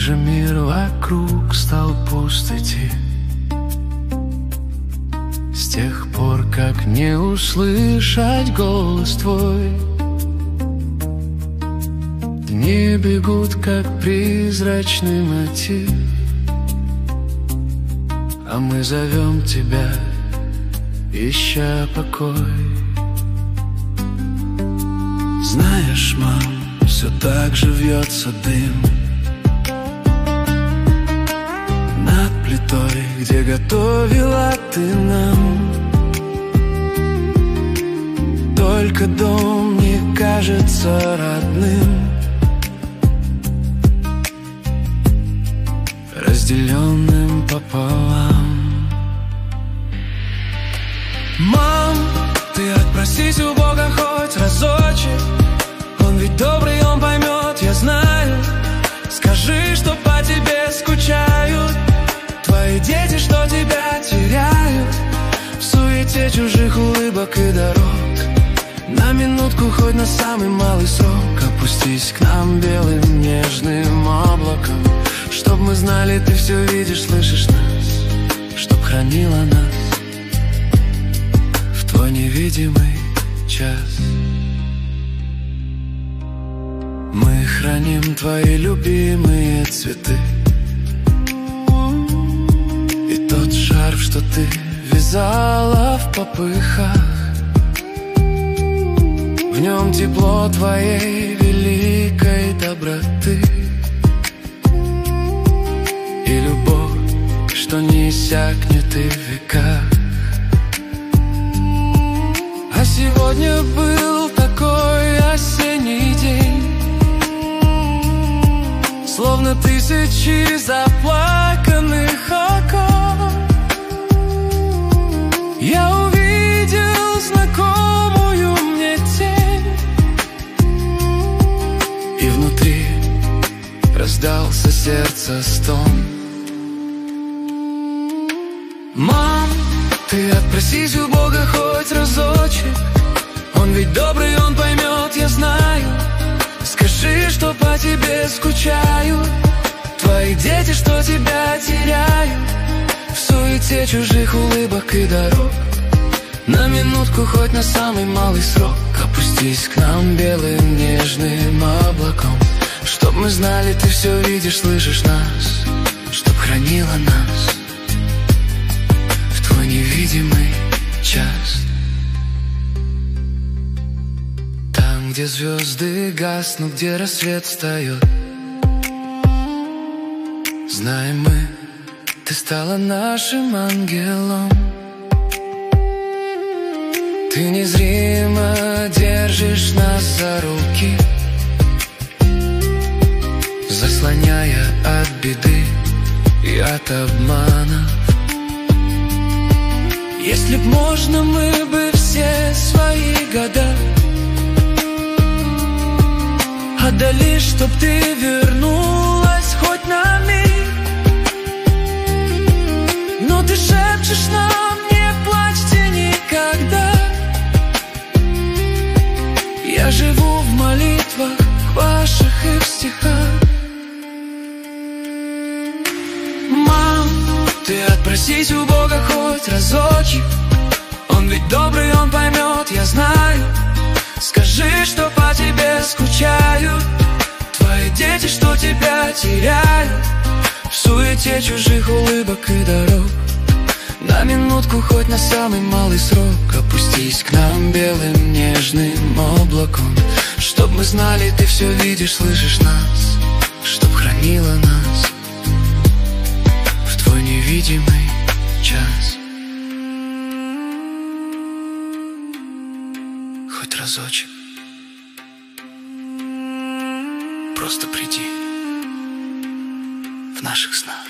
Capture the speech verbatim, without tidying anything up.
же мир вокруг стал пустоти. С тех пор, как не услышать голос твой, дни бегут, как призрачный мотив, а мы зовем тебя, ища покой. Знаешь, мам, все так же вьется дым над плитой, где готовила ты нам. Только дом не кажется родным, разделенным пополам. Мам, ты отпросись у Бога хоть разочек, Он ведь добрый, Он поймет, я знаю. Скажи, что по тебе скучают твои дети, что тебя теряют в суете чужих улыбок и дорог. На минутку, хоть на самый малый срок, опустись к нам белым нежным облаком, чтоб мы знали, ты все видишь, слышишь нас, чтоб хранила нас в твой невидимый час. Мы храним твои любимые цветы и тот шарф, что ты вязала в попыхах. В нем тепло твоей великой доброты и любовь, что не иссякнет и в веках. А сегодня был такой осенний день, словно тысячи заплаканных окон. Я увидел знакомую мне тень, и внутри раздался сердца стон. Мам, ты отпросись у Бога хоть разочек, Он ведь добрый, Он поймет, я знаю. Скажи, что по тебе скучают твои дети, что тебя теряют в суете чужих улыбок и дорог. На минутку, хоть на самый малый срок, опустись к нам белым нежным облаком, чтоб мы знали, ты все видишь, слышишь нас, чтоб хранила нас в твой невидимый час. Там, где звезды гаснут, где рассвет встает, знаем мы, ты стала нашим ангелом. Ты незримо держишь нас за руки, заслоняя от беды и от обмана. Если б можно, мы бы все свои года отдали, чтоб ты вернулась хоть на миг. Но ты шепчешь нам: не плачьте никогда. Я живу в молитвах ваших и в стихах. Мам, ты отпросись у Бога хоть разочек, Он ведь добрый, Он поймет, я знаю. Скажи, что по тебе скучают твои дети, что тебя теряют в суете чужих улыбок и дорог. На минутку, хоть на самый малый срок, опустись к нам белым нежным облаком, чтоб мы знали, ты все видишь, слышишь нас, чтоб хранила нас в твой невидимый час. Хоть разочек просто приди в наших снах.